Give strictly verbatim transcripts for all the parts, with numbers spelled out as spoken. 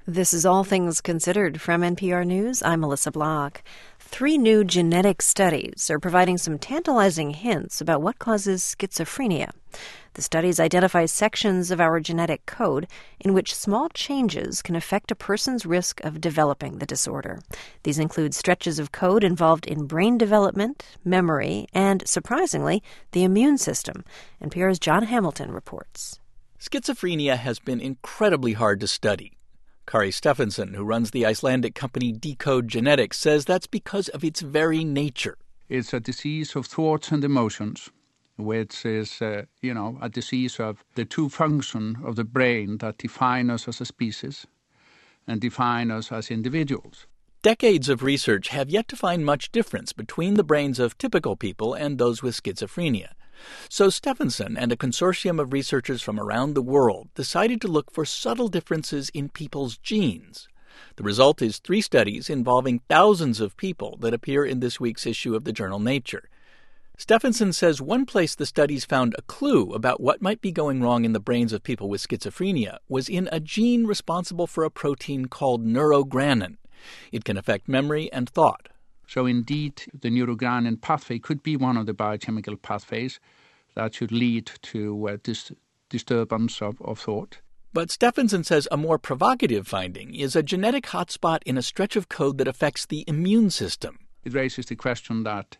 This is All Things Considered from N P R News. I'm Melissa Block. Three new genetic studies are providing some tantalizing hints about what causes schizophrenia. The studies identify sections of our genetic code in which small changes can affect a person's risk of developing the disorder. These include stretches of code involved in brain development, memory, and, surprisingly, the immune system. N P R's Jon Hamilton reports. Schizophrenia has been incredibly hard to study. Kari Stephensen, who runs the Icelandic company Decode Genetics, says that's because of its very nature. It's a disease of thoughts and emotions, which is, uh, you know, a disease of the two functions of the brain that define us as a species and define us as individuals. Decades of research have yet to find much difference between the brains of typical people and those with schizophrenia. So Stephensen and a consortium of researchers from around the world decided to look for subtle differences in people's genes. The result is three studies involving thousands of people that appear in this week's issue of the journal Nature. Stephensen says one place the studies found a clue about what might be going wrong in the brains of people with schizophrenia was in a gene responsible for a protein called neurogranin. It can affect memory and thought. So indeed, the neurogranin pathway could be one of the biochemical pathways that should lead to uh, dis- disturbance of, of thought. But Stephensen says a more provocative finding is a genetic hotspot in a stretch of code that affects the immune system. It raises the question that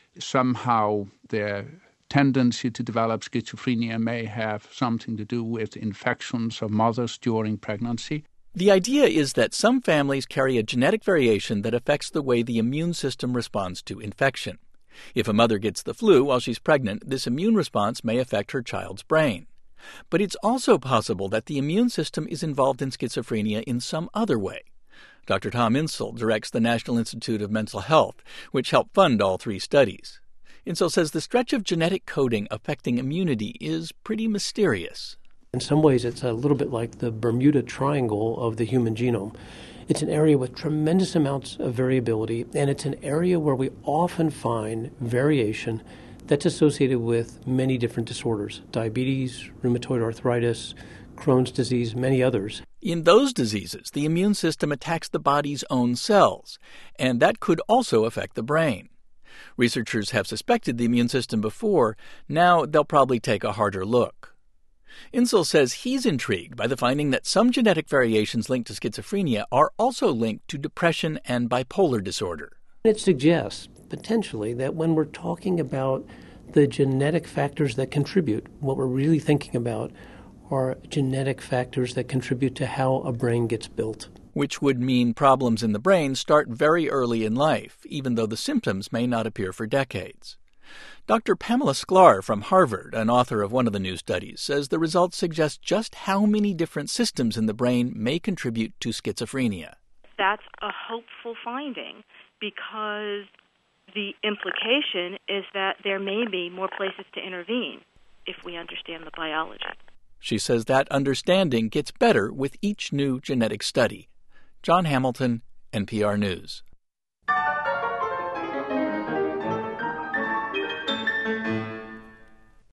somehow the tendency to develop schizophrenia may have something to do with infections of mothers during pregnancy. The idea is that some families carry a genetic variation that affects the way the immune system responds to infection. If a mother gets the flu while she's pregnant, this immune response may affect her child's brain. But it's also possible that the immune system is involved in schizophrenia in some other way. Doctor Tom Insel directs the National Institute of Mental Health, which helped fund all three studies. Insel says the stretch of genetic coding affecting immunity is pretty mysterious. In some ways, it's a little bit like the Bermuda Triangle of the human genome. It's an area with tremendous amounts of variability, and it's an area where we often find variation that's associated with many different disorders: diabetes, rheumatoid arthritis, Crohn's disease, many others. In those diseases, the immune system attacks the body's own cells, and that could also affect the brain. Researchers have suspected the immune system before. Now they'll probably take a harder look. Insel says he's intrigued by the finding that some genetic variations linked to schizophrenia are also linked to depression and bipolar disorder. It suggests, potentially, that when we're talking about the genetic factors that contribute, what we're really thinking about are genetic factors that contribute to how a brain gets built. Which would mean problems in the brain start very early in life, even though the symptoms may not appear for decades. Doctor Pamela Sklar from Harvard, an author of one of the new studies, says the results suggest just how many different systems in the brain may contribute to schizophrenia. That's a hopeful finding because the implication is that there may be more places to intervene if we understand the biology. She says that understanding gets better with each new genetic study. Jon Hamilton, N P R News.